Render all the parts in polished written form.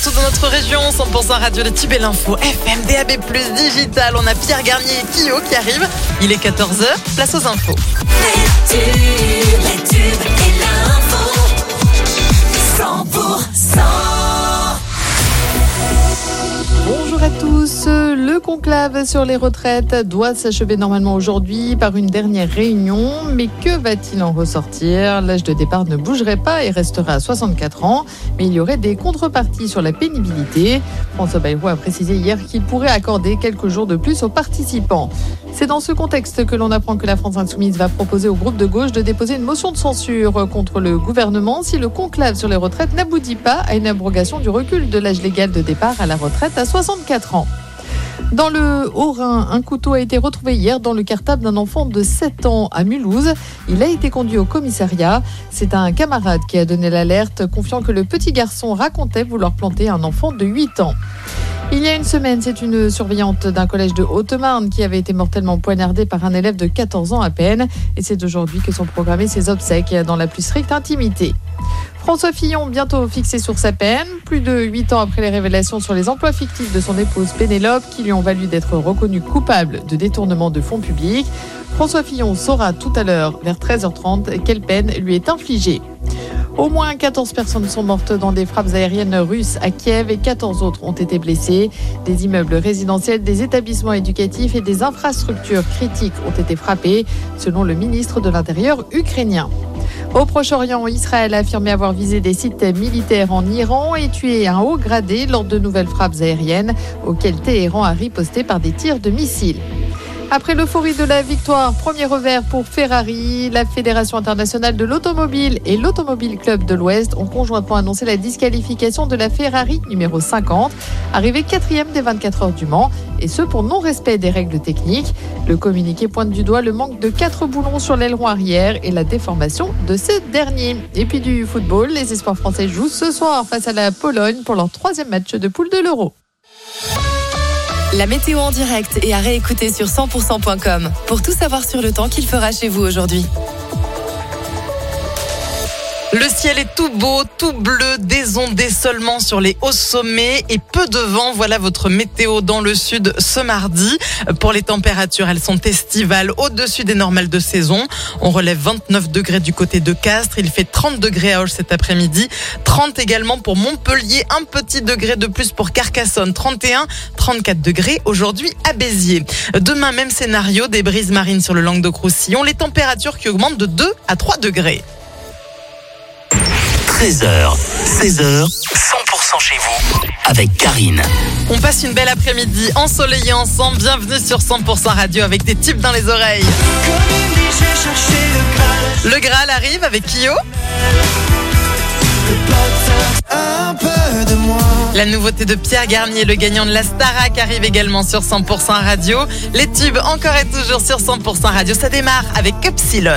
partout dans notre région. 100% radio, le tube et l'info. FM, DAB+, digital. On a Pierre Garnier et Kyo qui arrivent. Il est 14h, place aux infos. Les tubes et l'info. 100%. Bonjour à tous. Le conclave sur les retraites doit s'achever normalement aujourd'hui par une dernière réunion. Mais que va-t-il en ressortir ? L'âge de départ ne bougerait pas et restera à 64 ans. Mais il y aurait des contreparties sur la pénibilité. François Bayrou a précisé hier qu'il pourrait accorder quelques jours de plus aux participants. C'est dans ce contexte que l'on apprend que la France Insoumise va proposer au groupe de gauche de déposer une motion de censure contre le gouvernement si le conclave sur les retraites n'aboutit pas à une abrogation du recul de l'âge légal de départ à la retraite à 64 ans. Dans le Haut-Rhin, un couteau a été retrouvé hier dans le cartable d'un enfant de 7 ans à Mulhouse. Il a été conduit au commissariat. C'est un camarade qui a donné l'alerte, confiant que le petit garçon racontait vouloir planter un enfant de 8 ans. Il y a une semaine, c'est une surveillante d'un collège de Haute-Marne qui avait été mortellement poignardée par un élève de 14 ans à peine. Et c'est aujourd'hui que sont programmées ses obsèques dans la plus stricte intimité. François Fillon, bientôt fixé sur sa peine, plus de 8 ans après les révélations sur les emplois fictifs de son épouse Pénélope, qui lui ont valu d'être reconnu coupable de détournement de fonds publics. François Fillon saura tout à l'heure, vers 13h30, quelle peine lui est infligée. Au moins 14 personnes sont mortes dans des frappes aériennes russes à Kiev et 14 autres ont été blessées. Des immeubles résidentiels, des établissements éducatifs et des infrastructures critiques ont été frappés, selon le ministre de l'Intérieur ukrainien. Au Proche-Orient, Israël a affirmé avoir visé des sites militaires en Iran et tué un haut gradé lors de nouvelles frappes aériennes auxquelles Téhéran a riposté par des tirs de missiles. Après l'euphorie de la victoire, premier revers pour Ferrari, la Fédération internationale de l'automobile et l'Automobile Club de l'Ouest ont conjointement annoncé la disqualification de la Ferrari numéro 50, arrivée 4e des 24 heures du Mans, et ce pour non-respect des règles techniques. Le communiqué pointe du doigt le manque de 4 boulons sur l'aileron arrière et la déformation de ce dernier. Et puis du football, les espoirs français jouent ce soir face à la Pologne pour leur 3e match de poule de l'Euro. La météo en direct et à réécouter sur 100%.com pour tout savoir sur le temps qu'il fera chez vous aujourd'hui. Le ciel est tout beau, tout bleu, des ondées seulement sur les hauts sommets et peu de vent. Voilà votre météo dans le sud ce mardi. Pour les températures, elles sont estivales au-dessus des normales de saison. On relève 29 degrés du côté de Castres. Il fait 30 degrés à Auch cet après-midi. 30 également pour Montpellier. Un petit degré de plus pour Carcassonne. 31, 34 degrés aujourd'hui à Béziers. Demain, même scénario, des brises marines sur le Languedoc-Roussillon. Les températures qui augmentent de 2 à 3 degrés. 13h, 16h, 100% chez vous, avec Karine. On passe une belle après-midi ensoleillée ensemble. Bienvenue sur 100% radio avec des tubes dans les oreilles. Le Graal arrive avec Kyo. La nouveauté de Pierre Garnier, le gagnant de la Starac, arrive également sur 100% radio. Les tubes encore et toujours sur 100% radio. Ça démarre avec Epsilon.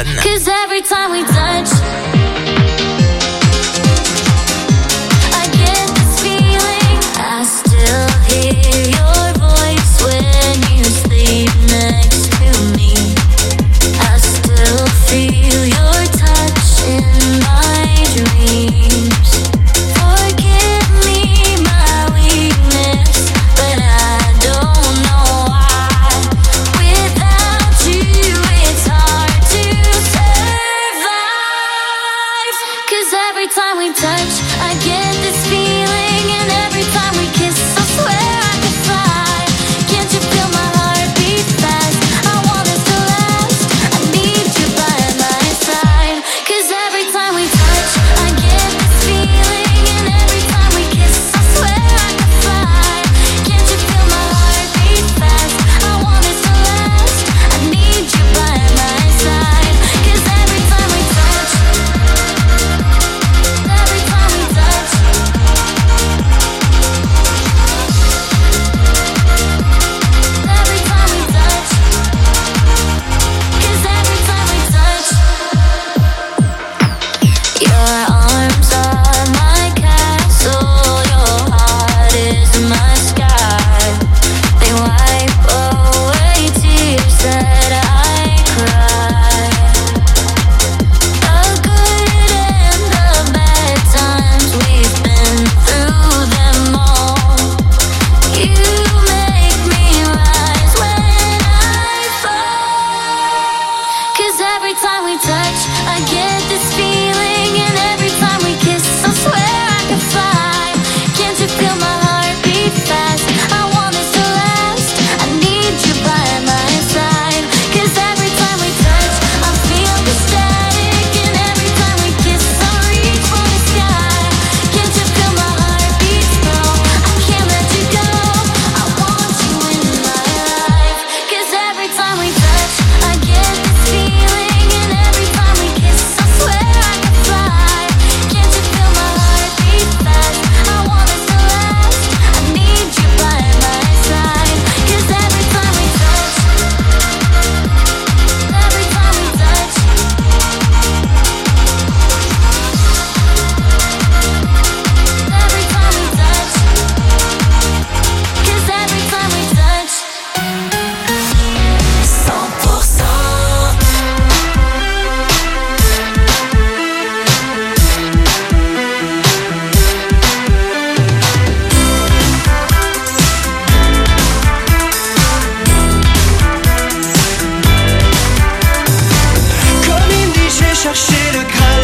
I still hear your voice when you sleep next to me. I still feel your touch in my dreams. Forgive me my weakness, but I don't know why. Without you it's hard to survive. 'Cause every time we touch, I get this feeling, and every time we kiss, I swear I could fly. Can't you feel my heart beat fast? I want us to last. I need you by my side. 'Cause every time we touch, I get this feeling, and every time we kiss, I swear I could fly. Can't you feel my heart beat fast? I want us to last. I need you by my side. 'Cause every time we touch, every time we touch.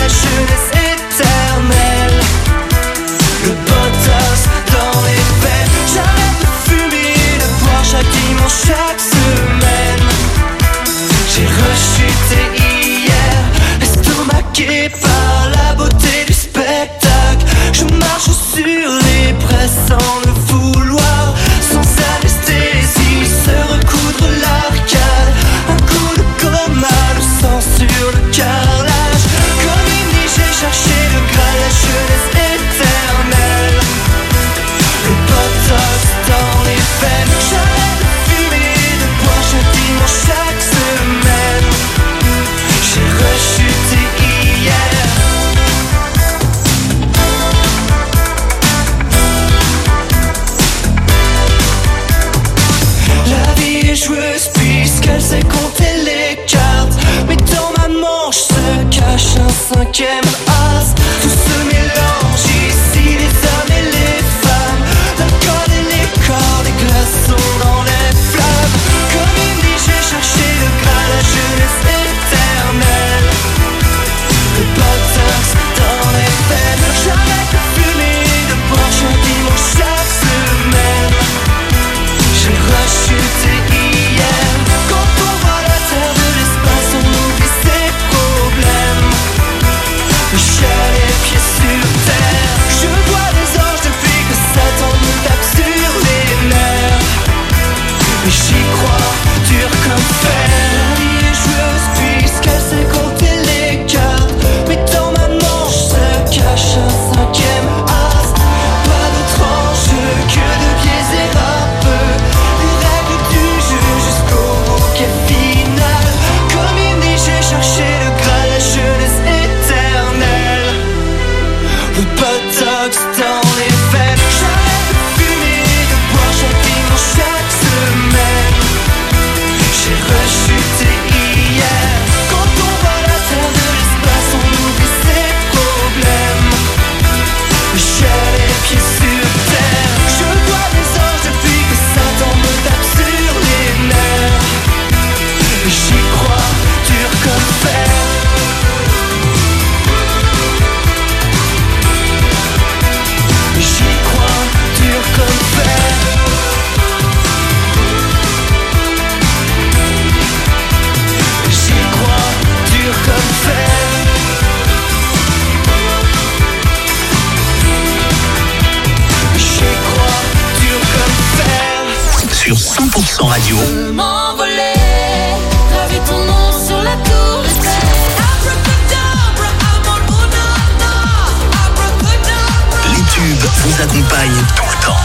jeunesse éternelle. Le botox dans les veines. J'arrête de fumer, de boire chaque dimanche, chaque semaine. J'ai rechuté hier, estomaqué par la beauté du spectacle. Je marche sur les braises sans le vouloir, sans anesthésie, se recoudre l'arcade. Un coup de coma, le sang sur le carrelage. Comme il dit, j'ai cherché le Graal, la jeunesse éternelle. Le botox dans les veines. J'arrête de fumer, de boire chaque dimanche, chaque semaine. J'ai rechuté hier. La vie est joueuse puisqu'elle sait compter les cartes. Mais dans ma manche se cache un cinquième as. Tout se mélange ici, les hommes et les femmes. L'alcool et les corps, les glaçons dans les flammes. Comme il dit, j'ai cherché le Graal, la jeunesse éternelle. Le botox dans les veines. J'arrête de fumer, de boire chaque dimanche, chaque semaine. J'ai rechuté hier. Quand on voit la terre de l'espace, on oublie ses problèmes. J'ai les pieds sur terre. Je vois des anges depuis que Satan me tape sur les nerfs. Mais j'y crois, dur comme fer. La vie est joueuse puisqu'elle sait compter les cartes. Mais dans ma manche se cache un cinquième as. Pas d'autre enjeu que de biaiser un peu les règles du jeu jusqu'au bouquet final. Comme il dit, j'ai cherché le Graal, la jeunesse éternelle. Le botox dans les veines. J'arrête de fumer, de boire chaque dimanche, chaque semaine. J'ai rechuté hier. Quand on voit la terre de l'espace, on oublie ses problèmes. J'ai les pieds sur terre. Je vois des anges depuis que Satan me tape sur les nerfs. J'y crois, dur comme fer. J'y crois, dur comme fer. J'y crois, dur comme fer. J'y crois, dur comme fer. Sur 100% Radio. M'envoler, graver ton nom sur la tour Eiffel. Abracadabra, I'm on Unana. Abracadabra. Les tubes vous accompagnent tout le temps.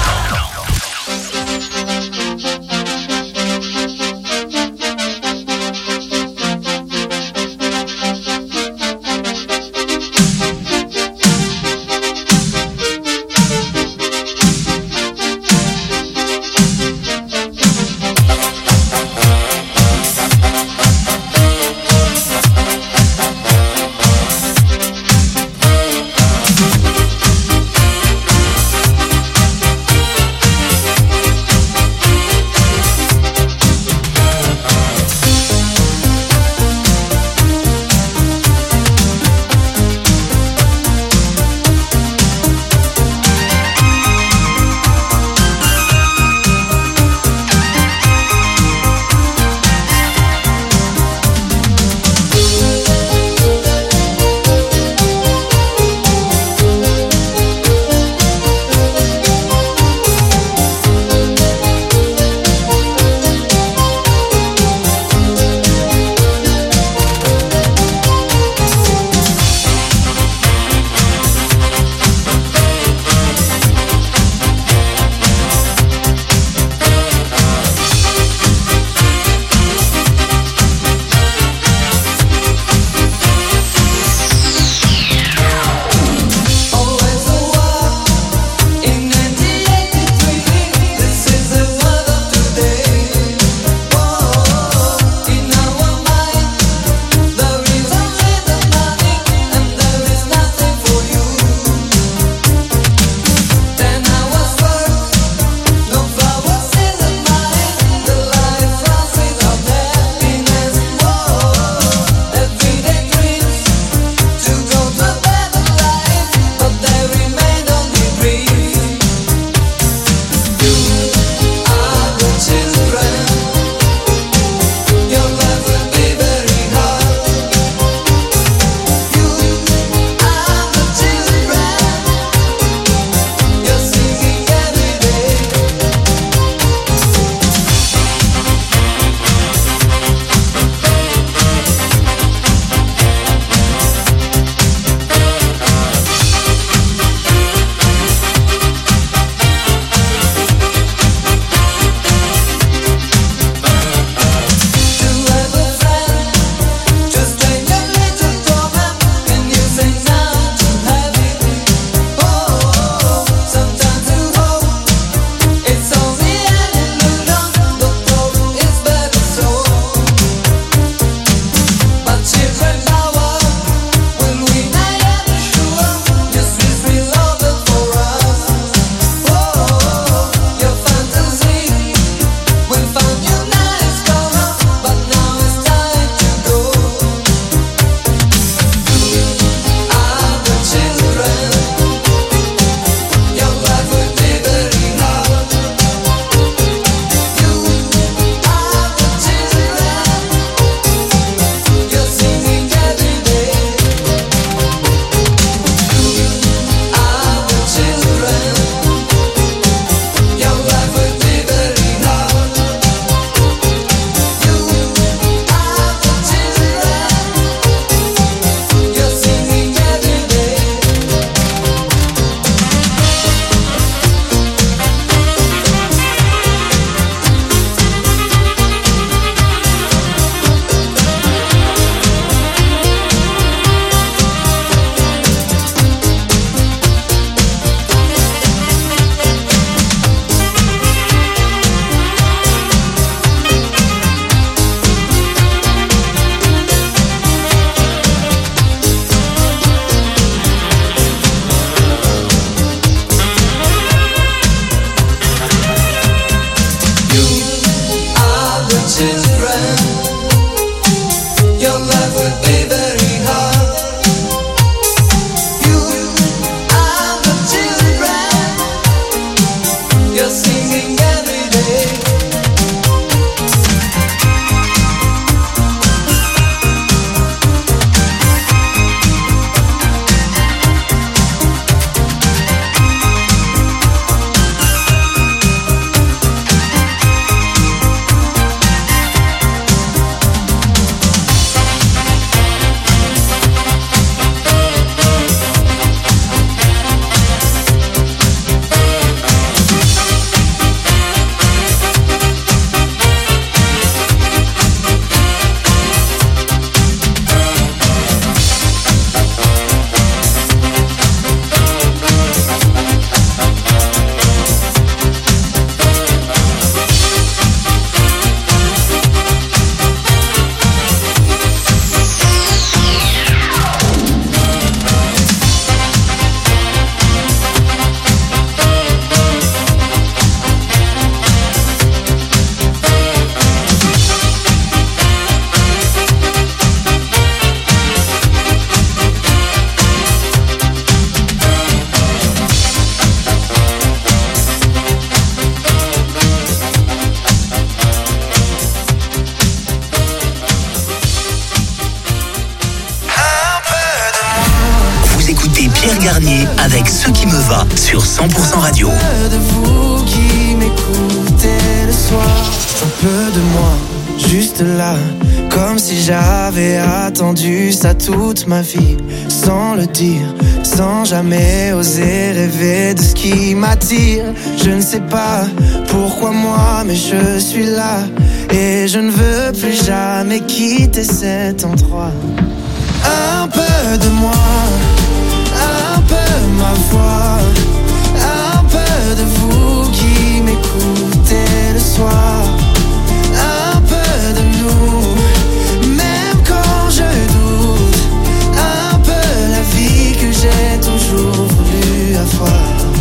Vous écoutez Pierre Garnier avec Ce qui me va sur 100% Radio. Un peu de vous qui m'écoutez le soir, un peu de moi, juste là, comme si j'avais attendu ça toute ma vie, sans le dire, sans jamais oser rêver de ce qui m'attire. Je ne sais pas pourquoi moi, mais je suis là, et je ne veux plus jamais quitter cet endroit. Un peu de moi, un peu ma voix, un peu de vous qui m'écoutez le soir, un peu de nous, même quand je doute, un peu la vie que j'ai toujours voulu avoir.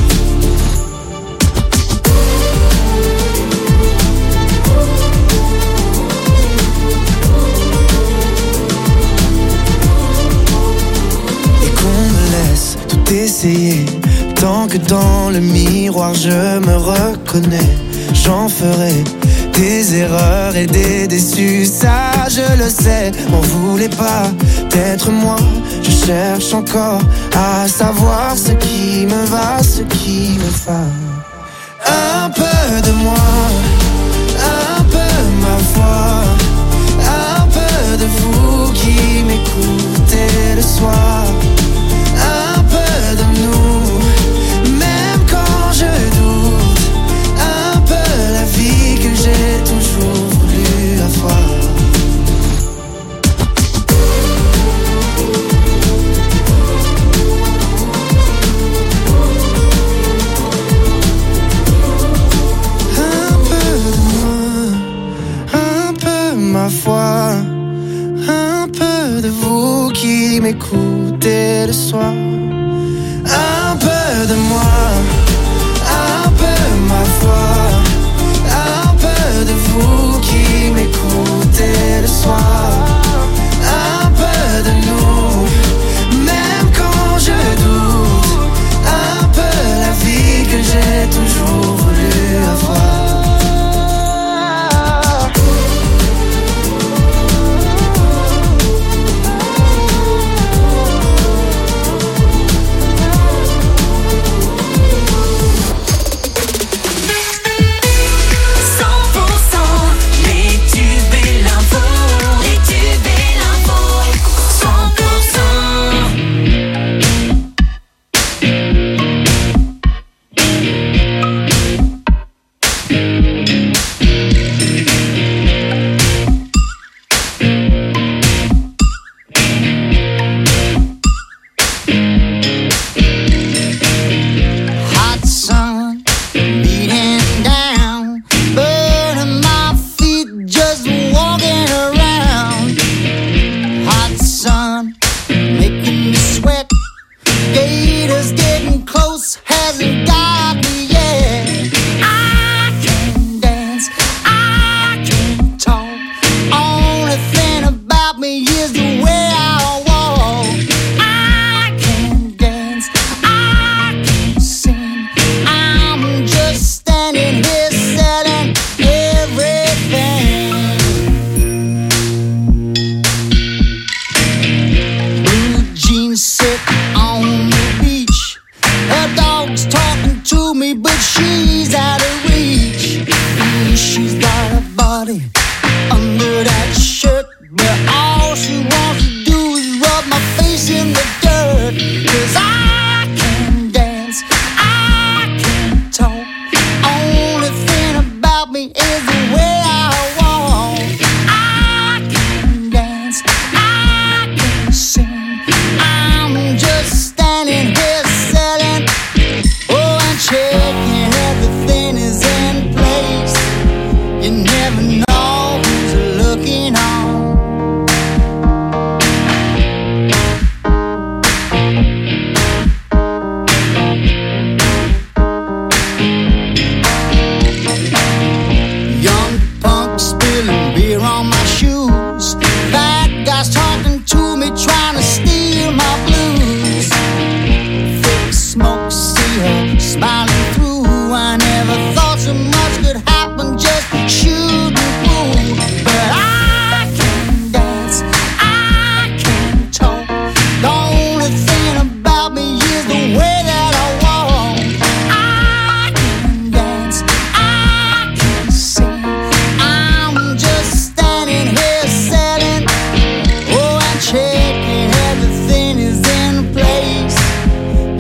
Essayer, tant que dans le miroir je me reconnais, j'en ferai des erreurs et des déçus, ça je le sais. M'en voulez pas d'être moi, je cherche encore à savoir ce qui me va, ce qui me va. Un peu de moi, un peu ma voix, un peu de vous qui m'écoutez le soir, un peu de nous, même quand je doute, un peu la vie que j'ai toujours voulu avoir. Un peu de moi, un peu ma foi, un peu de vous qui m'écoutez le soir. Un peu de moi, un peu ma foi, un peu de vous qui m'écoutez le soir, un peu de nous, même quand je doute, un peu la vie que j'ai toujours voulu avoir.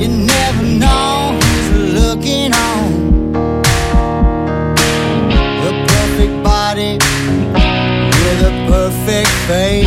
You never know who's looking on. A perfect body with a perfect face.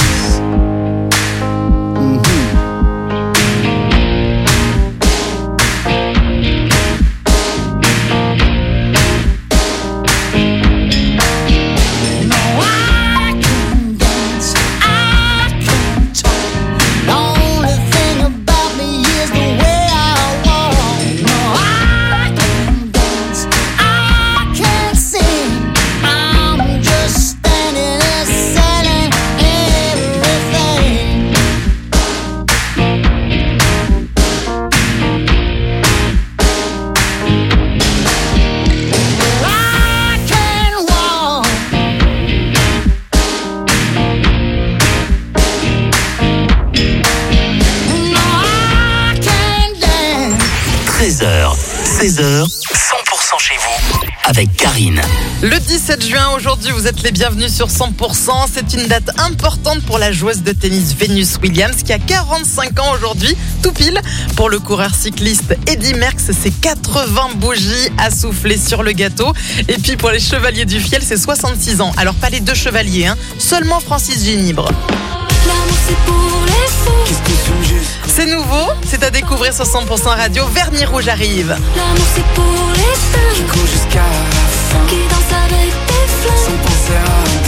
H, 16h, 100% chez vous avec Karine. Le 17 juin, aujourd'hui, vous êtes les bienvenus sur 100%. C'est une date importante pour la joueuse de tennis Venus Williams qui a 45 ans aujourd'hui, tout pile. Pour le coureur cycliste Eddy Merckx, c'est 80 bougies à souffler sur le gâteau. Et puis pour les chevaliers du fiel, c'est 66 ans. Alors pas les deux chevaliers, seulement Francis Ginibre. L'amour c'est pour les fous. C'est nouveau, c'est à découvrir sur 100% Radio. Vernis rouge arrive. L'amour c'est pour les feux Qui court jusqu'à la fin, qui dansent avec des flammes. sans penser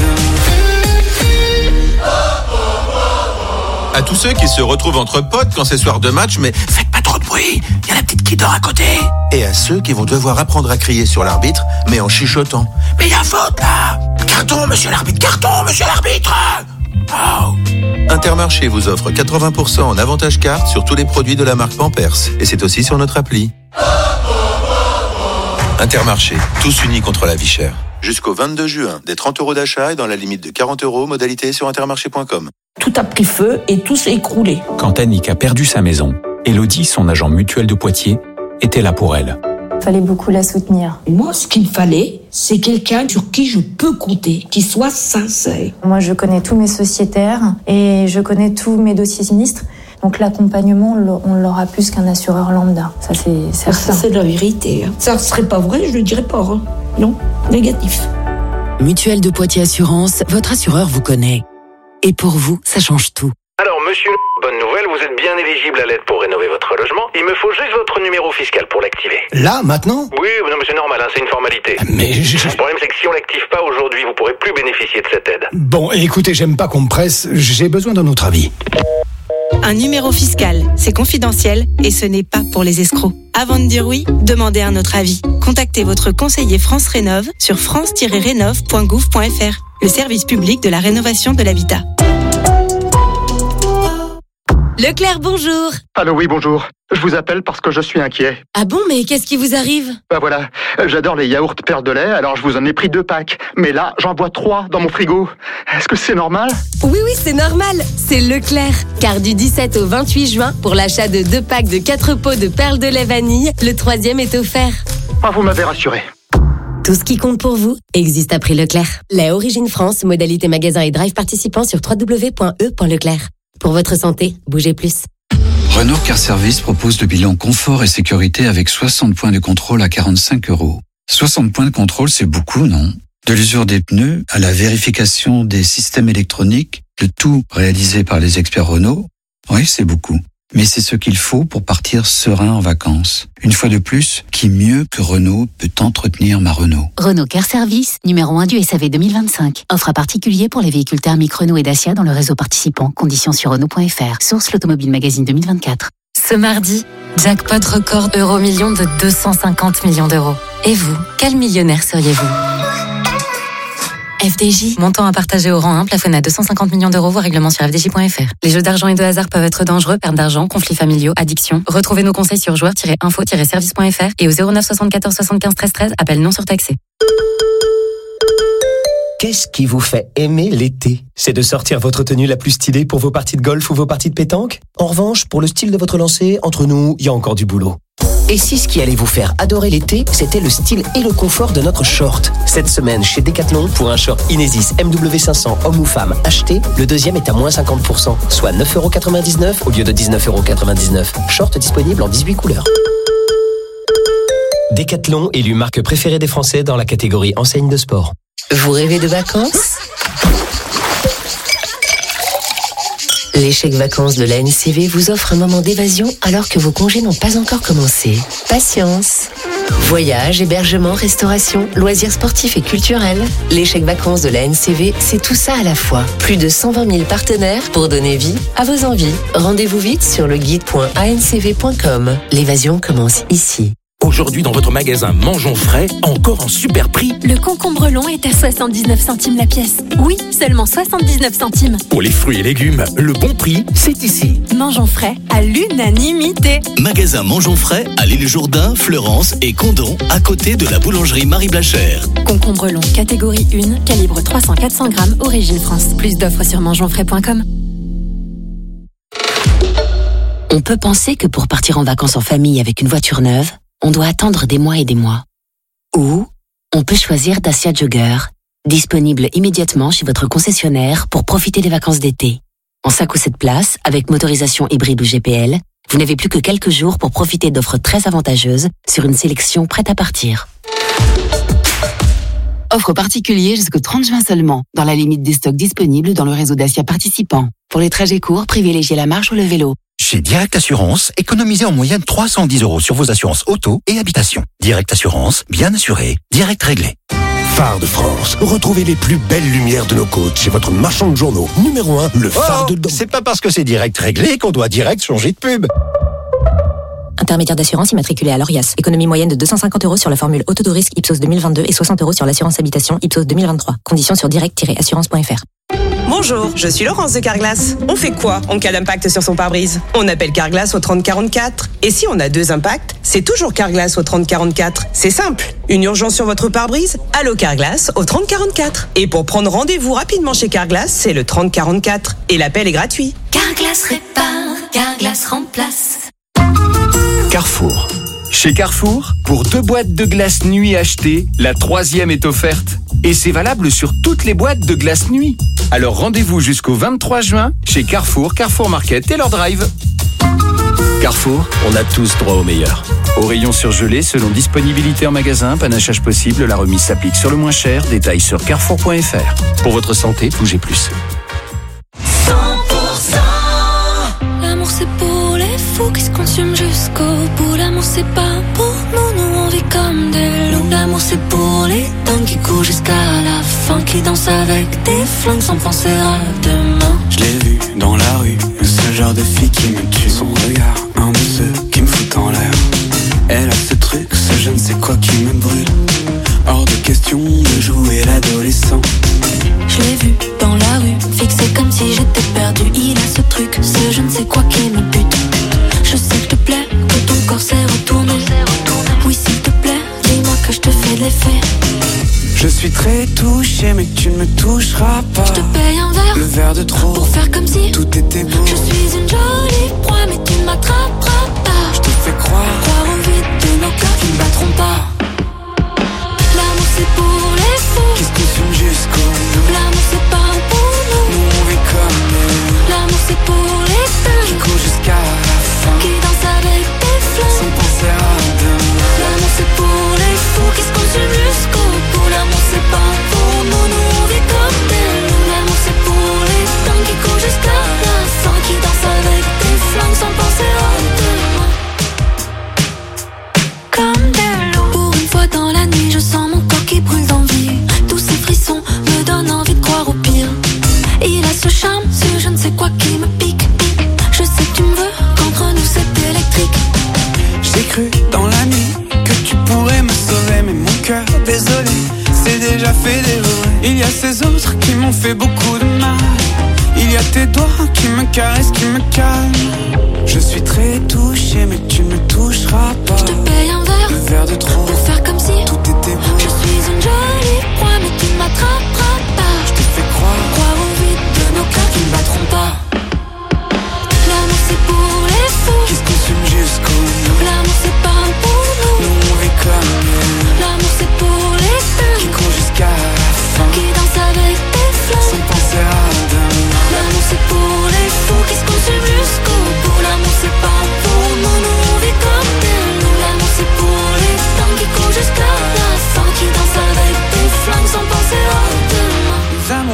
à demain. À tous ceux qui se retrouvent entre potes quand c'est soir de match, mais faites pas trop de bruit, il y a la petite qui dort à côté. Et à ceux qui vont devoir apprendre à crier sur l'arbitre, mais en chuchotant. Mais il y a faute là. Carton, monsieur l'arbitre, carton, monsieur l'arbitre. Oh. Intermarché vous offre 80% en avantage carte sur tous les produits de la marque Pampers. Et c'est aussi sur notre appli. Intermarché, tous unis contre la vie chère. Jusqu'au 22 juin, des 30 € d'achat et dans la limite de 40 €, modalité sur intermarché.com. Tout a pris feu et tout s'est écroulé. Quand Annick a perdu sa maison, Élodie, son agent mutuel de Poitiers, était là pour elle. Il fallait beaucoup la soutenir. Moi, ce qu'il fallait, c'est quelqu'un sur qui je peux compter, qui soit sincère. Moi, je connais tous mes sociétaires et je connais tous mes dossiers sinistres. Donc l'accompagnement, on l'aura plus qu'un assureur lambda. Ça, c'est certain. Ça, c'est la vérité. Ça ne serait pas vrai, je le dirais pas. Non, négatif. Mutuelle de Poitiers Assurance, votre assureur vous connaît. Et pour vous, ça change tout. Alors, monsieur, bonne nouvelle, vous êtes bien éligible à l'aide pour rénover votre logement. Il me faut juste votre numéro fiscal pour l'activer. Là, maintenant ? Oui, non, mais c'est normal, c'est une formalité. Mais Le problème, c'est que si on l'active pas aujourd'hui, vous pourrez plus bénéficier de cette aide. Bon, écoutez, j'aime pas qu'on me presse, j'ai besoin d'un autre avis. Un numéro fiscal, c'est confidentiel et ce n'est pas pour les escrocs. Avant de dire oui, demandez un autre avis. Contactez votre conseiller France Rénov sur france-rénov.gouv.fr, le service public de la rénovation de l'habitat. Leclerc, bonjour. Allô, oui, bonjour. Je vous appelle parce que je suis inquiet. Ah bon, mais qu'est-ce qui vous arrive? Bah voilà, j'adore les yaourts perles de lait, alors je vous en ai pris 2 packs. Mais là, j'en bois 3 dans mon frigo. Est-ce que c'est normal? Oui, c'est normal. C'est Leclerc. Car du 17 au 28 juin, pour l'achat de 2 packs de 4 pots de perles de lait vanille, le 3e est offert. Ah, vous m'avez rassuré. Tout ce qui compte pour vous existe à prix Leclerc. Lait Origine France, modalité magasin et drive participant sur www.e.leclerc. Pour votre santé, bougez plus. Renault Car Service propose le bilan confort et sécurité avec 60 points de contrôle à 45 €. 60 points de contrôle, c'est beaucoup, non? De l'usure des pneus à la vérification des systèmes électroniques, le tout réalisé par les experts Renault. Oui, c'est beaucoup. Mais c'est ce qu'il faut pour partir serein en vacances. Une fois de plus, qui mieux que Renault peut entretenir ma Renault? Renault Car Service, numéro 1 du SAV 2025. Offre à particulier pour les véhicules thermiques Renault et Dacia dans le réseau participant. Conditions sur Renault.fr. Source l'Automobile Magazine 2024. Ce mardi, jackpot record euro-million de 250 millions d'euros. Et vous, quel millionnaire seriez-vous? FDJ, montant à partager au rang 1, plafonné à 250 millions d'euros, voire règlement sur fdj.fr. Les jeux d'argent et de hasard peuvent être dangereux, perte d'argent, conflits familiaux, addiction. Retrouvez nos conseils sur joueurs-info-service.fr et au 09 74 75 13 13, appel non surtaxé. Qu'est-ce qui vous fait aimer l'été? C'est de sortir votre tenue la plus stylée pour vos parties de golf ou vos parties de pétanque? En revanche, pour le style de votre lancer, entre nous, il y a encore du boulot. Et si ce qui allait vous faire adorer l'été, c'était le style et le confort de notre short? Cette semaine, chez Decathlon, pour un short Inesis MW500 homme ou femme acheté, le deuxième est à moins 50%, soit 9,99€ au lieu de 19,99€. Short disponible en 18 couleurs. Decathlon, élu marque préférée des Français dans la catégorie enseigne de sport. Vous rêvez de vacances? Les chèques vacances de la NCV vous offrent un moment d'évasion alors que vos congés n'ont pas encore commencé. Patience! Voyage, hébergement, restauration, loisirs sportifs et culturels. Les chèques vacances de la NCV, c'est tout ça à la fois. Plus de 120 000 partenaires pour donner vie à vos envies. Rendez-vous vite sur le guide.ancv.com. L'évasion commence ici. Aujourd'hui, dans votre magasin Mangeons Frais, encore en super prix. Le concombre long est à 79 centimes la pièce. Oui, seulement 79 centimes. Pour les fruits et légumes, le bon prix, c'est ici. Mangeons Frais à l'unanimité. Magasin Mangeons Frais à l'île Jourdain, Fleurance et Condon, à côté de la boulangerie Marie Blachère. Concombre long, catégorie 1, calibre 300-400 grammes, origine France. Plus d'offres sur mangeonsfrais.com. On peut penser que pour partir en vacances en famille avec une voiture neuve, on doit attendre des mois et des mois. Ou on peut choisir Dacia Jogger, disponible immédiatement chez votre concessionnaire pour profiter des vacances d'été. En 5 ou 7 places, avec motorisation hybride ou GPL, vous n'avez plus que quelques jours pour profiter d'offres très avantageuses sur une sélection prête à partir. Offre particulier jusqu'au 30 juin seulement, dans la limite des stocks disponibles dans le réseau Dacia participant. Pour les trajets courts, privilégiez la marche ou le vélo. Chez Direct Assurance, économisez en moyenne 310 € sur vos assurances auto et habitation. Direct Assurance, bien assuré, direct réglé. Phare de France. Retrouvez les plus belles lumières de nos côtes chez votre marchand de journaux. Numéro 1, le phare de Dom. C'est pas parce que c'est direct réglé qu'on doit direct changer de pub. Intermédiaire d'assurance immatriculé à l'ORIAS. Économie moyenne de 250 € sur la formule auto de risque Ipsos 2022 et 60 € sur l'assurance habitation Ipsos 2023. Conditions sur direct-assurance.fr. Bonjour, je suis Laurence de Carglass. On fait quoi en cas d'impact sur son pare-brise? On appelle Carglass au 3044. Et si on a 2 impacts, c'est toujours Carglass au 3044. C'est simple. Une urgence sur votre pare-brise? Allô Carglass au 3044. Et pour prendre rendez-vous rapidement chez Carglass, c'est le 3044. Et l'appel est gratuit. Carglass répare, Carglass remplace. Carrefour. Chez Carrefour, pour 2 boîtes de glace nuit achetées, la 3e est offerte. Et c'est valable sur toutes les boîtes de glace nuit. Alors rendez-vous jusqu'au 23 juin chez Carrefour, Carrefour Market et leur drive. Carrefour, on a tous droit au meilleur. Au rayon surgelé, selon disponibilité en magasin, panachage possible, la remise s'applique sur le moins cher. Détails sur carrefour.fr. Pour votre santé, bougez plus. 100%. L'amour c'est pour les fous qui se consument jusqu'au bout. L'amour c'est pas pour nous, nous on vit comme des loups. L'amour c'est pour les dingues qui courent jusqu'à la fin, qui dansent avec des flingues sans penser à demain. Je l'ai vu dans la rue, ce genre de fille qui me tue. Son regard, un de ceux qui me fout en l'air. Elle a ce truc, ce je ne sais quoi qui me brûle. Hors de question de jouer l'adolescent. Je l'ai vu dans la rue, fixé comme si j'étais perdu. Il a ce truc, ce je ne sais quoi qui me bute. Je sais que te plaît, que ton corps s'est retourné. Oui s'il te plaît, dis-moi que je te fais de l'effet. Je suis très touché mais tu ne me toucheras pas. Je te paye un verre, le verre de trop, pour faire comme si tout était beau. Je suis une jolie proie mais tu ne m'attraperas pas. Je te fais croire au vide de nos cœurs qui ne battront pas. L'amour c'est pour les fous qui se consument jusqu'au bout. L'amour c'est pas pour nous, nous on vit comme nous. L'amour c'est pour les dingues qui courent jusqu'à la fin, qui dansent avec des flingues sans penser à demain. L'amour c'est pour les fous qui se consument jusqu'au bout. L'amour c'est pas pour nous, nous on vit comme des loups. L'amour c'est pour les dingues qui courent jusqu'à la fin, qui dansent avec des flingues sans penser à demain. Comme des loups. Pour une fois dans la nuit, je sens mon corps qui brûle d'envie. Tous ces frissons me donnent envie de croire au pire. Il a ce charme, ce je ne sais quoi qui me pique. Je sais que tu me veux, qu'entre nous c'est électrique. J'ai cru dans la nuit que tu pourrais me sauver, mais mon cœur, désolé, c'est déjà fait dévorer. Il y a ces autres qui m'ont fait beaucoup de mal. Il y a tes doigts qui me caressent, qui me calment. Je suis très touché, mais tu ne me toucheras pas. Je te paye un verre, le verre de trop, pour faire comme si tout était beau. Je suis une jolie proie, mais tu ne m'attraperas pas. Je te fais croire au vide de nos cœurs qui ne battront pas. L'amour c'est pour les fous qui se consument jusqu'au bout. L'amour c'est pas pour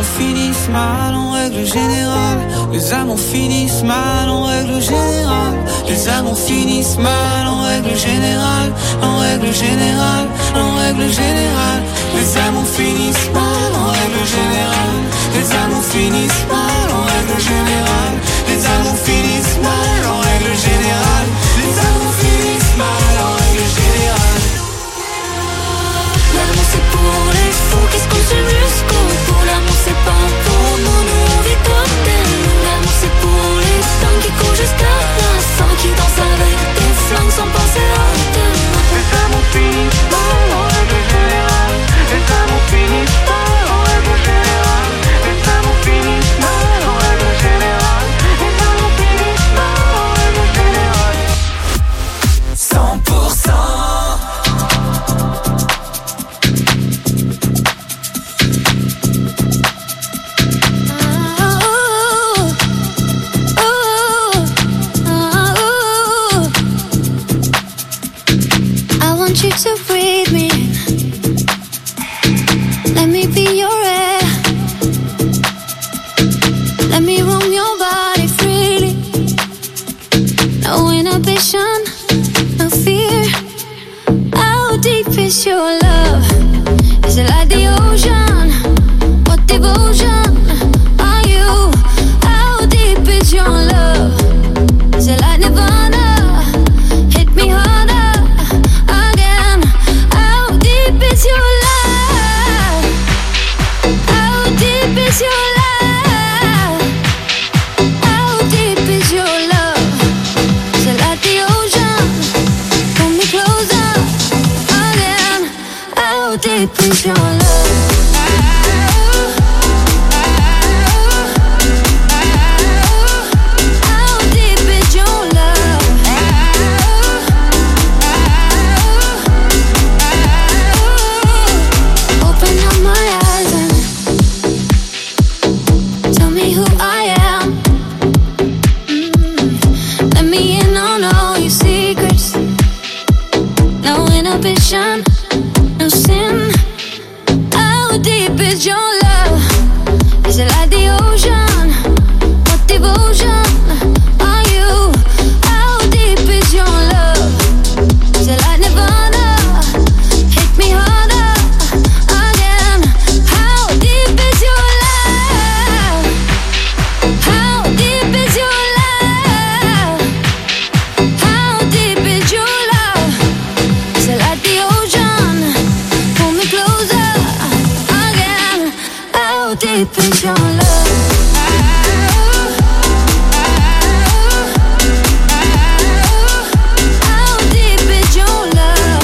finissent mal en règle générale. Les amours finissent mal en règle générale. Les amours finissent mal en règle générale. En règle générale, en règle générale. Les amours finissent mal en règle générale. Les amours finissent mal en règle générale. Les amours finissent mal en règle générale. Les amours finissent mal en règle générale. L'amour c'est pour les fous qui se consument jusqu'au bout. L'amour c'est pas pour nous, nous on vit comme des loups. L'amour c'est pour les femmes qui courent jusqu'à la fin, qui dansent avec des flingues sans penser à demain. Les amours finissent mal en règle générale. Les amours finissent mal en règle générale. Les amours finissent mal en règle générale. Les amours finissent mal en règle générale. 100%. You to breathe me in. Let me be your air. Let me roam your body freely. No inhibition, no fear. How deep is your love? Is it like the ocean? What devotion are you? How deep is your love? Is it like Nirvana? Hit me harder. Is your love? How deep is your love? How deep is your love? Is it like the ocean? Pull me closer again. How deep is your love? No sin. How deep is your love? Is it like the ocean? What devotion are you? How deep is your love? Is it like Nirvana? Hit me harder again. How deep is your love? How deep is your love? How deep is your love? Is it like the ocean? Pull me closer again. How deep is your love? How deep is your love?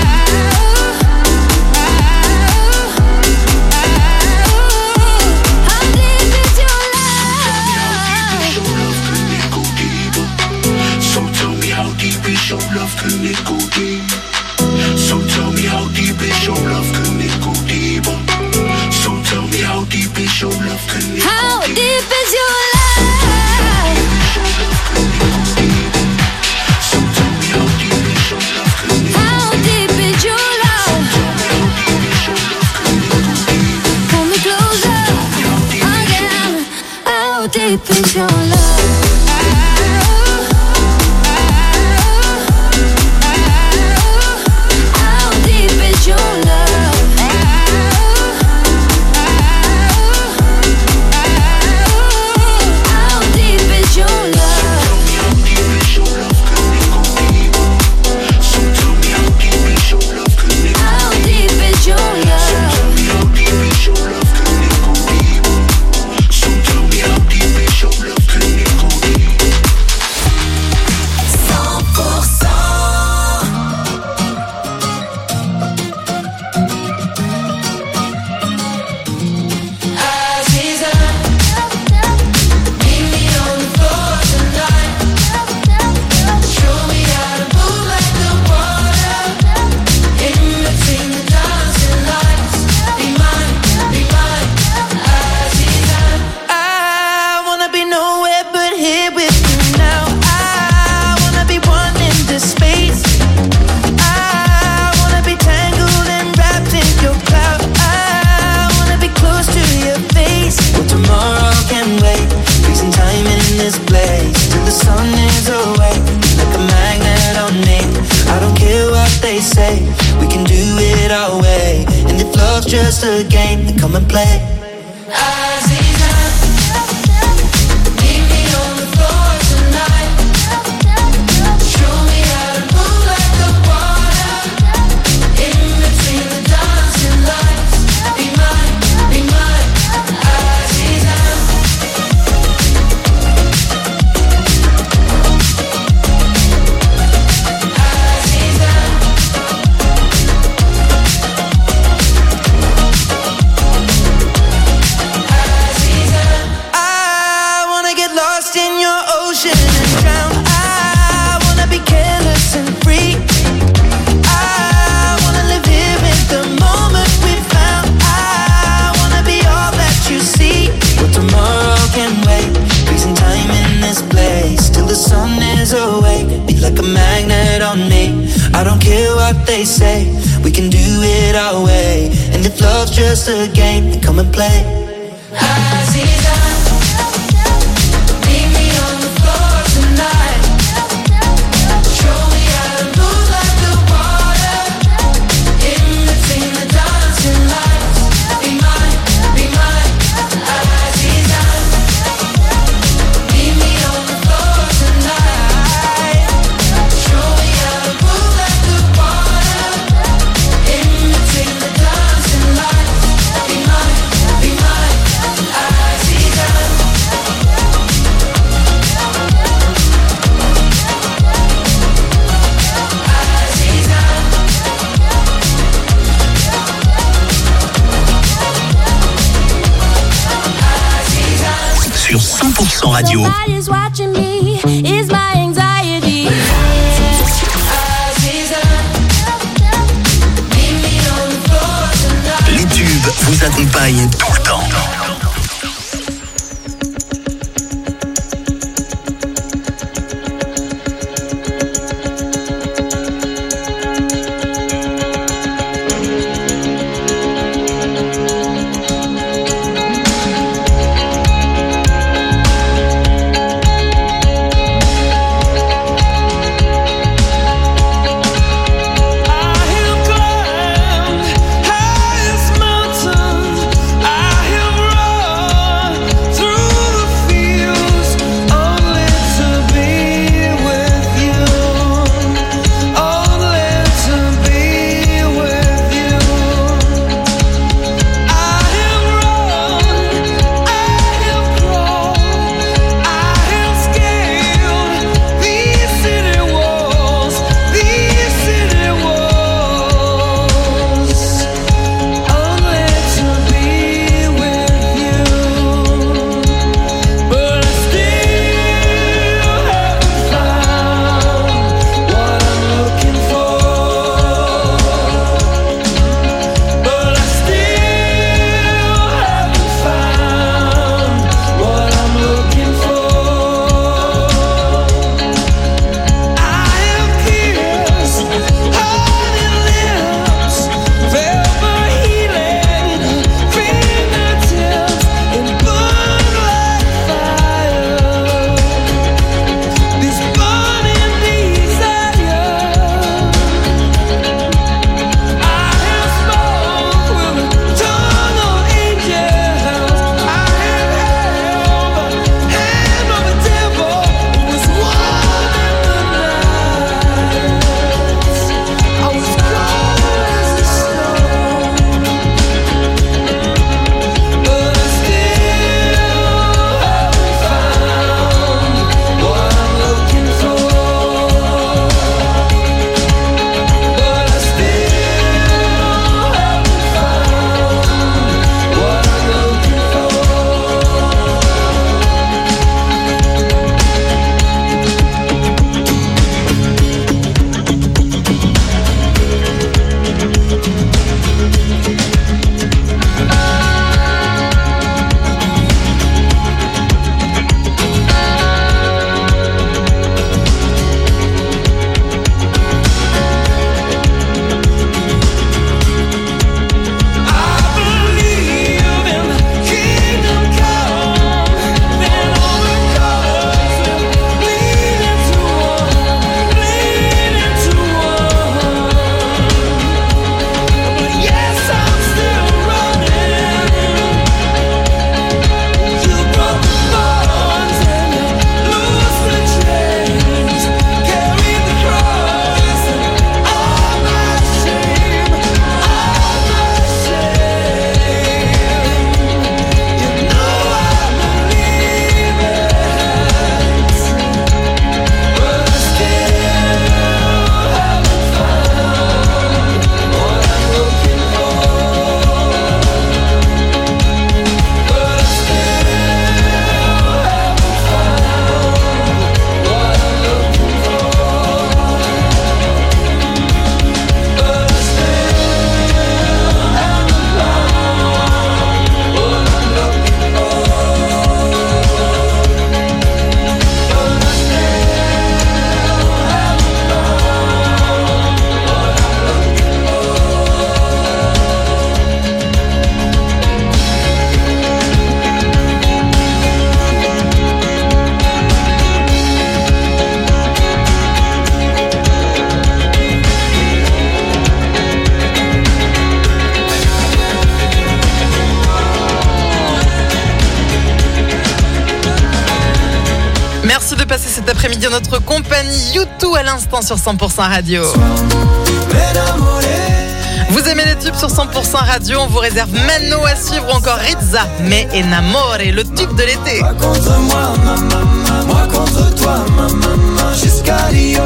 How deep is your love? So tell me how deep is your love? Can it go deep? So tell me how deep is your love? Can it go deeper? So tell me how deep is your love? Can it go deeper? How deep is your love? So tell me how deep is your love? Can it go How deep is your love? Pull me closer again. How deep is your love? How deep is your love? How deep is your love? So tell me how deep is your love? Can it go How deep is your love? Tell me how deep is your love? Can it go deeper? So tell me how deep is your love? Can just a game, then come and play. I don't care what they say, we can do it our way. And if love's just a game, then come and play. Leave me on the floor tonight. Show me how to move like the water. In between the dancing lights. Be mine, Aziza. Leave me on the floor tonight. Show me how to move like the water. In between the dancing lights. Be mine, Aziza. Sur 100% Radio. Somebody's watching me, is my anxiety. Les tubes vous accompagnent tout le temps. I en notre compagnie. U2 à l'instant sur 100% Radio. Vous aimez les tubes sur 100% Radio, on vous réserve Mano à suivre ou encore Rizza, Me Enamore, le tube de l'été. Moi contre moi, moi contre toi, jusqu'à Rio.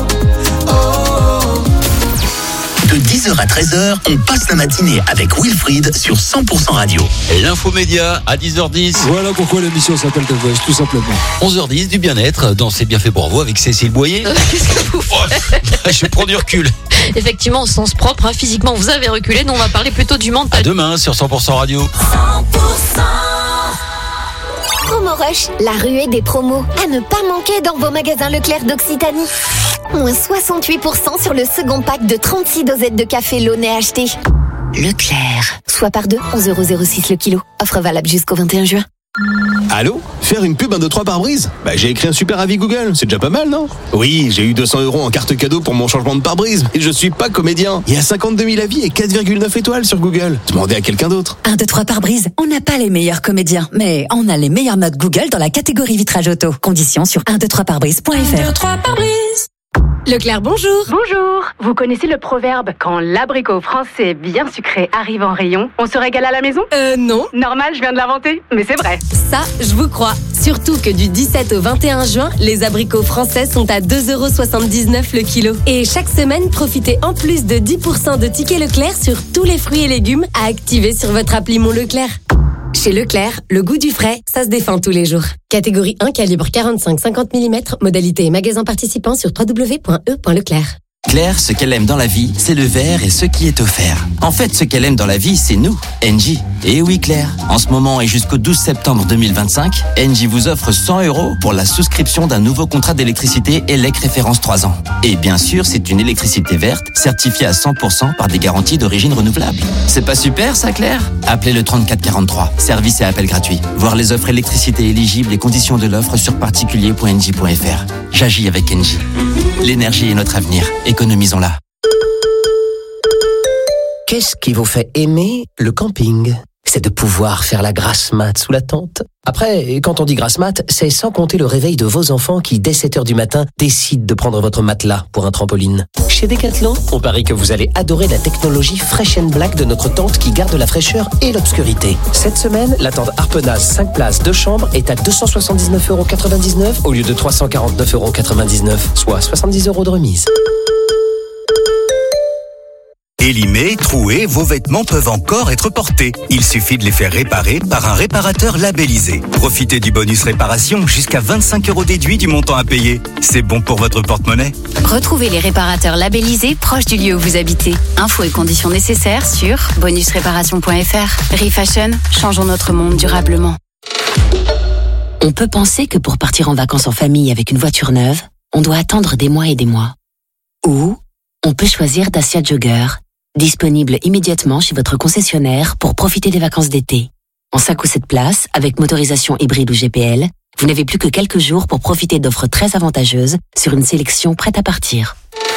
De 10h à 13h, on passe la matinée avec Wilfried sur 100% Radio. L'infomédia à 10h10. Voilà pourquoi l'émission s'appelle The Voice, tout simplement. 11h10 du bien-être dans C'est bien fait pour vous avec Cécile Boyer. Qu'est-ce que vous faites ? Je prends du recul. Effectivement, au sens propre, physiquement, vous avez reculé. Nous, on va parler plutôt du mental. À demain sur 100% Radio. 100%. Promo Rush, la ruée des promos. À ne pas manquer dans vos magasins Leclerc d'Occitanie. Moins 68% sur le second pack de 36 dosettes de café Launay acheté. Leclerc. Soit par 2, 11,06€ le kilo. Offre valable jusqu'au 21 juin. Allô ? Faire une pub 1, 2, 3 par brise ? J'ai écrit un super avis Google, c'est déjà pas mal, non ? Oui, j'ai eu 200€ en carte cadeau pour mon changement de pare-brise, mais je suis pas comédien. Il y a 52 000 avis et 4,9 étoiles sur Google. Demandez à quelqu'un d'autre. 1, 2, 3 pare-brise, on n'a pas les meilleurs comédiens, mais on a les meilleures notes Google dans la catégorie vitrage auto. Conditions sur 123parbrise.fr. 1, 2, 3 pare-brise. Leclerc, bonjour. Bonjour. Vous connaissez le proverbe « Quand l'abricot français bien sucré arrive en rayon, on se régale à la maison » Non. Normal, je viens de l'inventer, mais c'est vrai. Ça, je vous crois. Surtout que du 17 au 21 juin, les abricots français sont à 2,79€ le kilo. Et chaque semaine, profitez en plus de 10% de tickets Leclerc sur tous les fruits et légumes à activer sur votre appli Mon Leclerc. Chez Leclerc, le goût du frais, ça se défend tous les jours. Catégorie 1, calibre 45-50 mm, modalité et magasin participant sur www.e.leclerc. Claire, ce qu'elle aime dans la vie, c'est le verre et ce qui est offert. En fait, ce qu'elle aime dans la vie, c'est nous, Engie. Et oui, Claire, en ce moment et jusqu'au 12 septembre 2025, Engie vous offre 100€ pour la souscription d'un nouveau contrat d'électricité ELEC référence 3 ans. Et bien sûr, c'est une électricité verte, certifiée à 100% par des garanties d'origine renouvelable. C'est pas super, ça, Claire ? Appelez le 3443, service et appel gratuit. Voir les offres électricité éligibles et conditions de l'offre sur particulier.engie.fr. J'agis avec Engie. L'énergie est notre avenir. Économisons-la. Qu'est-ce qui vous fait aimer le camping ? C'est de pouvoir faire la grasse mat sous la tente. Après, quand on dit grasse mat, c'est sans compter le réveil de vos enfants qui, dès 7h du matin, décident de prendre votre matelas pour un trampoline. Chez Decathlon, on parie que vous allez adorer la technologie Fresh & Black de notre tente qui garde la fraîcheur et l'obscurité. Cette semaine, la tente Harpenaz 5 places 2 chambres est à 279,99€ au lieu de 349,99€, soit 70€ de remise. Élimés, troués, vos vêtements peuvent encore être portés. Il suffit de les faire réparer par un réparateur labellisé. Profitez du bonus réparation, jusqu'à 25€ déduit du montant à payer. C'est bon pour votre porte-monnaie. Retrouvez les réparateurs labellisés proches du lieu où vous habitez. Infos et conditions nécessaires sur bonusréparation.fr. Refashion, changeons notre monde durablement. On peut penser que pour partir en vacances en famille avec une voiture neuve, on doit attendre des mois et des mois. Ou on peut choisir Dacia Jogger, disponible immédiatement chez votre concessionnaire pour profiter des vacances d'été. En 5 ou 7 places, avec motorisation hybride ou GPL, vous n'avez plus que quelques jours pour profiter d'offres très avantageuses sur une sélection prête à partir.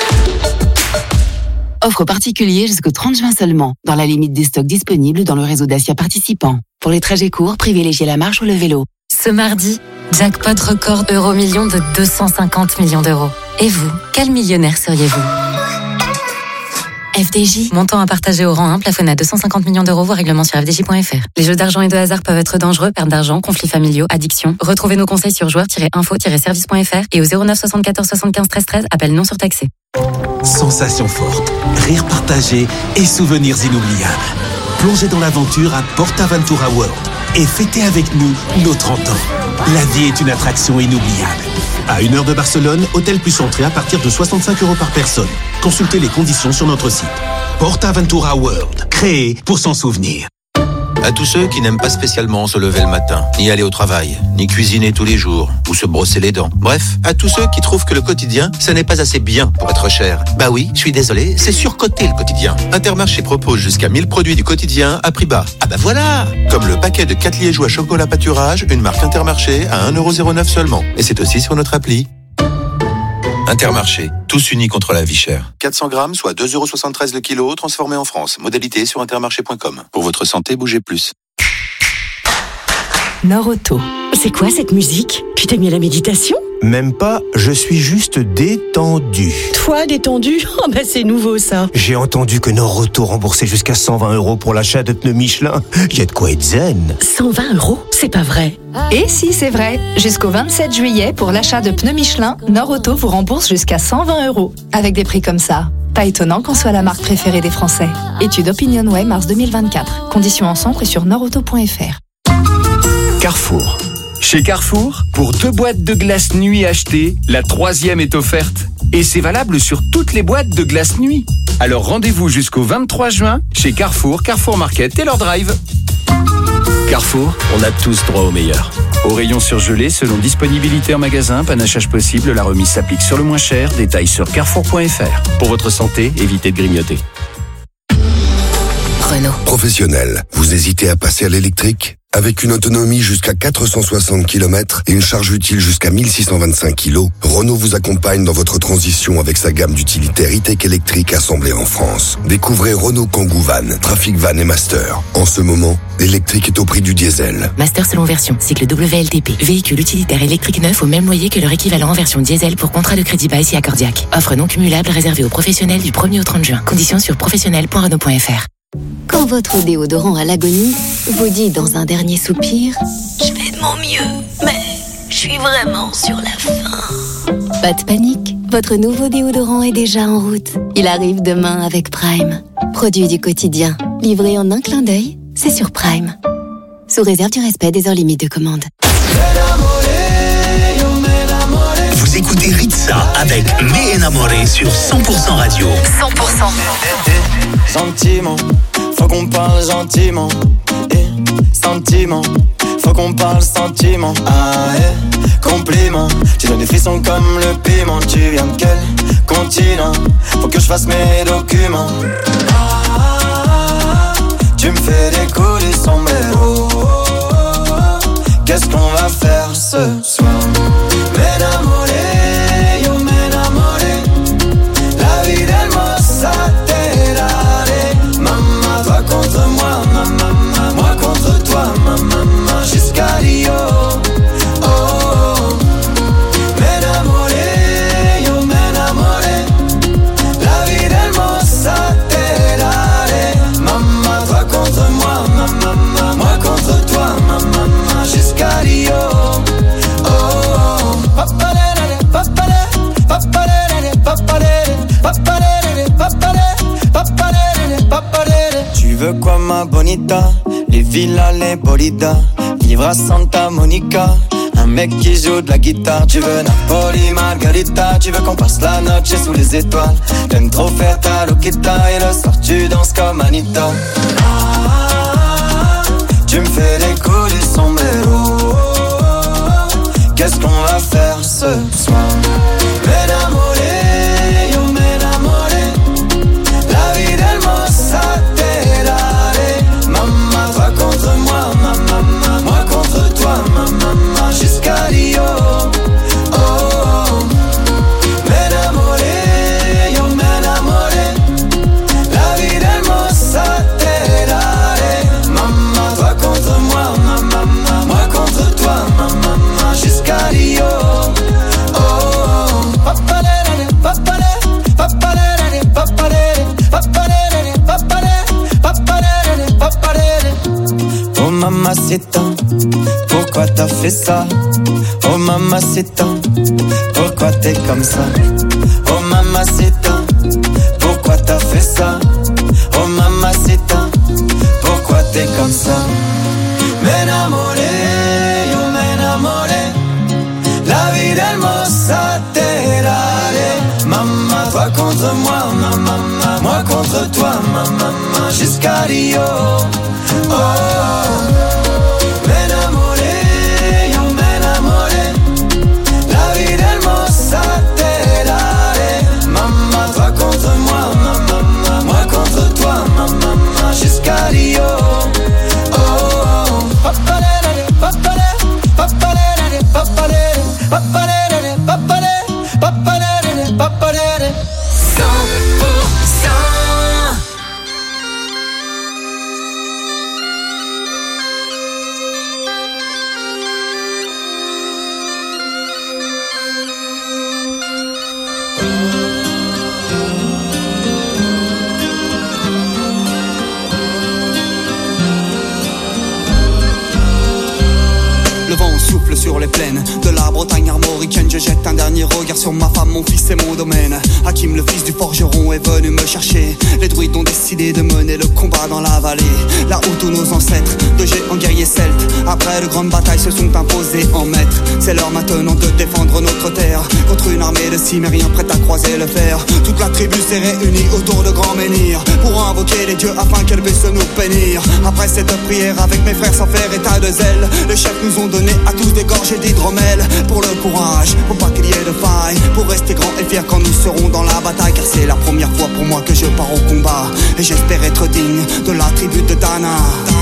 Offre particulier jusqu'au 30 juin seulement, dans la limite des stocks disponibles dans le réseau Dacia participant. Pour les trajets courts, privilégiez la marche ou le vélo. Ce mardi, jackpot record Euro-million de 250 millions d'euros. Et vous, quel millionnaire seriez-vous ? FDJ, montant à partager au rang 1, plafonné à 250 millions d'euros, voire règlement sur fdj.fr. Les jeux d'argent et de hasard peuvent être dangereux, perte d'argent, conflits familiaux, addiction. Retrouvez nos conseils sur joueurs-info-service.fr et au 09 74 75 13 13, appel non surtaxé. Sensations fortes, rires partagés et souvenirs inoubliables. Plongez dans l'aventure à PortAventura World et fêtez avec nous nos 30 ans. La vie est une attraction inoubliable. À 1 heure de Barcelone, hôtel plus entrée à partir de 65€ par personne. Consultez les conditions sur notre site. PortAventura World, créé pour s'en souvenir. À tous ceux qui n'aiment pas spécialement se lever le matin, ni aller au travail, ni cuisiner tous les jours, ou se brosser les dents. Bref, à tous ceux qui trouvent que le quotidien, ça n'est pas assez bien pour être cher. Bah oui, je suis désolé, c'est surcoté le quotidien. Intermarché propose jusqu'à 1000 produits du quotidien à prix bas. Ah bah voilà! Comme le paquet de 4 liégeois chocolat pâturage, une marque Intermarché à 1,09€ seulement. Et c'est aussi sur notre appli. Intermarché, tous unis contre la vie chère. 400 grammes, soit 2,73€ le kilo, transformé en France. Modalité sur intermarché.com. Pour votre santé, bougez plus. Nord Auto. C'est quoi cette musique? Tu t'es mis à la méditation? Même pas, je suis juste détendu. Toi, détendu? Oh bah c'est nouveau ça. J'ai entendu que Noroto remboursait jusqu'à 120 € pour l'achat de pneus Michelin. Y a de quoi être zen. 120 €? C'est pas vrai. Et si, c'est vrai. Jusqu'au 27 juillet, pour l'achat de pneus Michelin, Noroto vous rembourse jusqu'à 120 €. Avec des prix comme ça. Pas étonnant qu'on soit la marque préférée des Français. Étude OpinionWay, mars 2024. Conditions en centre et sur noroto.fr. Carrefour. Chez Carrefour, pour 2 boîtes de glace nuit achetées, la 3e est offerte. Et c'est valable sur toutes les boîtes de glace nuit. Alors rendez-vous jusqu'au 23 juin chez Carrefour, Carrefour Market et leur drive. Carrefour, on a tous droit au meilleur. Au rayon surgelé, selon disponibilité en magasin, panachage possible, la remise s'applique sur le moins cher. Détails sur carrefour.fr. Pour votre santé, évitez de grignoter. Renault. Professionnel, vous hésitez à passer à l'électrique ? Avec une autonomie jusqu'à 460 km et une charge utile jusqu'à 1625 kg, Renault vous accompagne dans votre transition avec sa gamme d'utilitaires e-tech électriques assemblés en France. Découvrez Renault Kangoo Van, Trafic Van et Master. En ce moment, l'électrique est au prix du diesel. Master selon version, cycle WLTP. Véhicule utilitaire électrique neuf au même loyer que leur équivalent en version diesel pour contrat de crédit bail si accordiaque. Offre non cumulable réservée aux professionnels du 1er au 30 juin. Conditions sur professionnel.renault.fr. Quand votre déodorant à l'agonie vous dit dans un dernier soupir « Je fais de mon mieux, mais je suis vraiment sur la fin ». Pas de panique, votre nouveau déodorant est déjà en route. Il arrive demain avec Prime. Produit du quotidien, livré en un clin d'œil, c'est sur Prime. Sous réserve du respect des heures limites de commande. Vous écoutez Ritza avec Me Enamoré sur 100% Radio. 100%. Sentiment, faut qu'on parle gentiment. Sentiment, faut qu'on parle sentiment. Ah, compliment, tu donnes des frissons comme le piment. Tu viens de quel continent? Faut que je fasse mes documents. Tu me fais des coups du sombrero. Qu'est-ce qu'on va faire ce soir? M'enamoré, yo m'enamoré. La vie d'Hermosa te Maman, toi contre moi, maman, moi contre toi, maman, jusqu'à Rio. Oh, oh. M'enamoré, yo m'enamoré. La vie d'Hermosa te Maman, toi contre moi, maman, moi contre toi, maman, jusqu'à Rio. Tu veux quoi ma bonita? Les villas, les bolidas. Vivre à Santa Monica. Un mec qui joue de la guitare. Tu veux Napoli, Margarita. Tu veux qu'on passe la noche sous les étoiles. T'aimes trop faire ta loquita. Et le soir tu danses comme Anita. Tu me fais les coups du sombrero. Qu'est-ce qu'on va faire ce soir? M'enamoré, yo m'enamoré. La vie d'Hermosa te Maman, toi contre moi, maman, moi contre toi, maman, jusqu'à Rio. Oh, oh. M'enamoré, yo m'enamoré. La vie d'Hermosa te Maman, toi contre moi, maman, moi contre toi, maman, jusqu'à Rio. Oh, oh. Papalere, papalere, papalere, papalere, papalere, papalere, papalere, papalere. Oh mamacita, pourquoi t'as fait ça? Oh mamacita, pourquoi t'es comme ça? Oh mamacita, pourquoi t'as fait ça? Oh mamacita, pourquoi t'es comme ça? M'enamoré, yo m'enamoré. La vie d'Hermosa te Maman, toi contre moi, maman, moi contre toi, maman, jusqu'à Rio. Oh, oh. M'enamoré, yo m'enamoré. La vie d'Hermosa te Maman, toi contre moi, maman, moi contre toi, maman, jusqu'à Rio. Oh, oh. Papalere, papalere, papalere, papalere, papalere, papalere, papalere, papalere. 100%. plaines de la Bretagne armoricaine. Je jette un dernier regard sur ma femme, mon fils et mon domaine. Hakim, le fils du forgeron, est venu me chercher. Les druides ont décidé de mener le combat dans la vallée, là où tous nos ancêtres, de géants guerriers celtes, après de grandes batailles se sont imposés en maîtres. C'est l'heure maintenant de défendre notre terre contre une armée de cimériens prête à croiser le fer. Toute la tribu s'est réunie autour de grands menhirs pour invoquer les dieux afin qu'elle puisse nous bénir. Après cette prière avec mes frères sans faire état de zèle, les chefs nous ont donné à tous des gorgées d'hydromel. Pour le courage, pour pas qu'il y ait de faille, pour rester grand et fier quand nous serons dans la bataille. Car c'est la première fois pour moi que je pars au combat, et j'espère être digne de la tribu de Dana.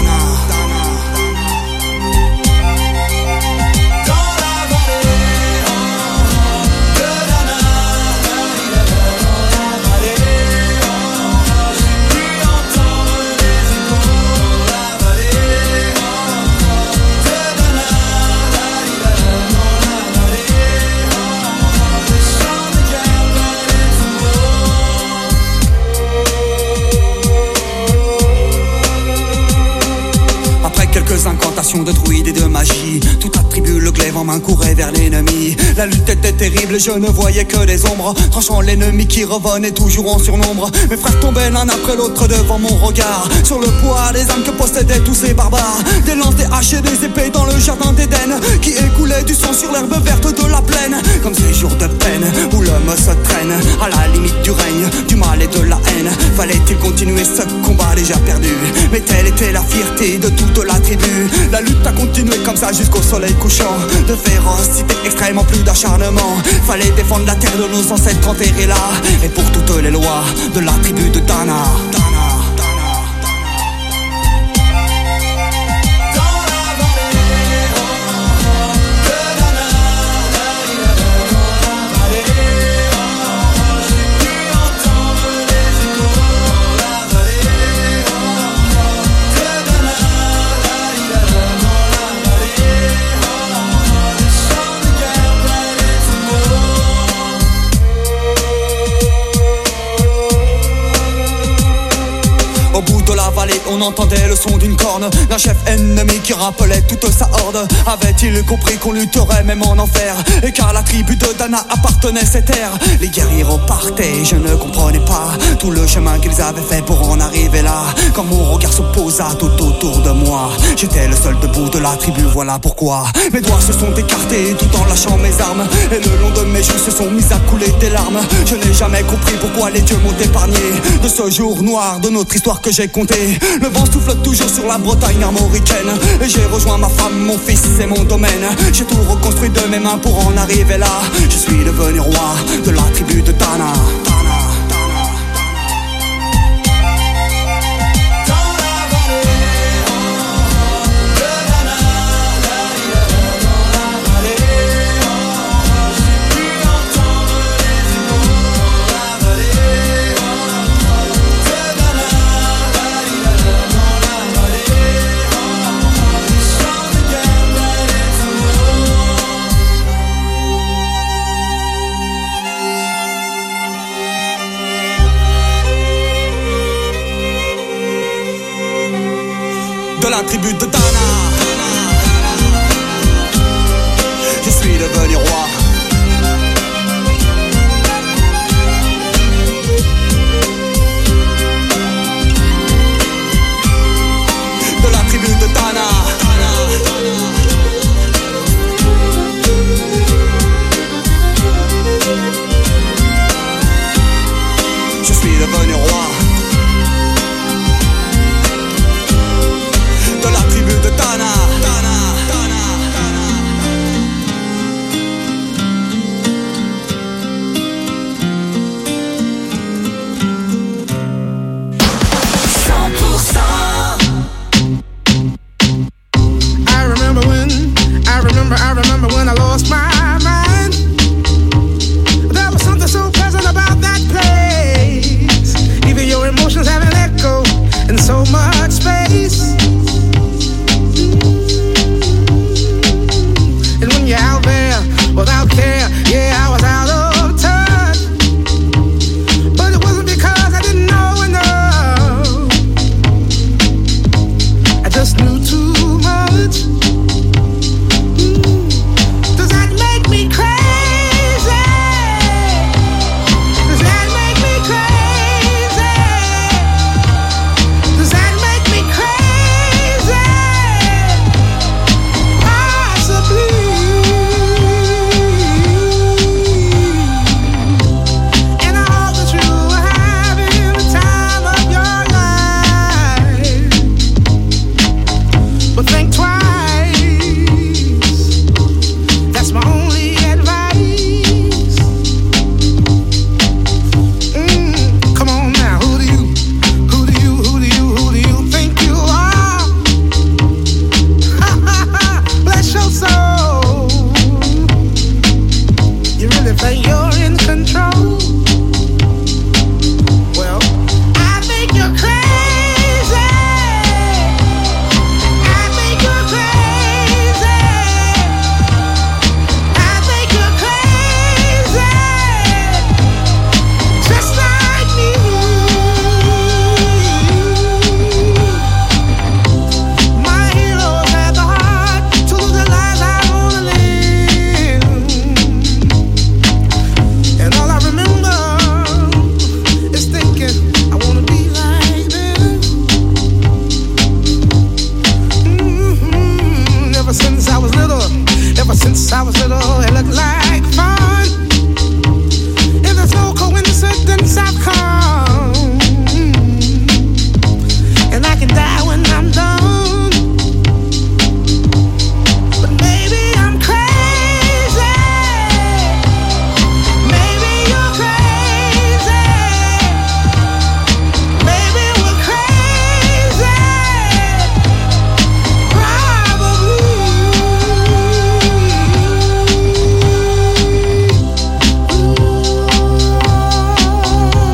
Quelques incantations de druides et de magie, toute la tribu, le glaive en main, courait vers l'ennemi. La lutte était terrible, je ne voyais que des ombres, tranchant l'ennemi qui revenait toujours en surnombre. Mes frères tombaient l'un après l'autre devant mon regard, sur le poids des âmes que possédaient tous ces barbares. Des lances, des haches et des épées dans le jardin d'Éden, qui écoulait du sang sur l'herbe verte de la plaine. Comme ces jours de peine où l'homme se traîne à la limite du règne, du mal et de la haine. Fallait-il continuer ce combat déjà perdu? Mais telle était la fierté de toute la tribu. La lutte a continué comme ça jusqu'au soleil couchant. De férocité extrêmement, plus d'acharnement. Fallait défendre la terre de nos ancêtres enterrés là, et pour toutes les lois de la tribu de Dana. On entendait le son d'une corne d'un chef ennemi qui rappelait toute sa horde. Avait-il compris qu'on lutterait même en enfer, et car la tribu de Dana appartenait cette terre? Les guerriers repartaient, je ne comprenais pas tout le chemin qu'ils avaient fait pour en arriver là. Quand mon regard se posa tout autour de moi, j'étais le seul debout de la tribu, voilà pourquoi mes doigts se sont écartés tout en lâchant mes armes, et le long de mes joues se sont mis à couler des larmes. Je n'ai jamais compris pourquoi les dieux m'ont épargné de ce jour noir de notre histoire que j'ai compté. Le vent souffle toujours sur la Bretagne armoricaine, et j'ai rejoint ma femme, mon fils et mon domaine. J'ai tout reconstruit de mes mains pour en arriver là. Je suis devenu roi de la tribu de Dana. De la tribu de Dana, je suis devenu roi. De la tribu de Dana. Je suis devenu roi.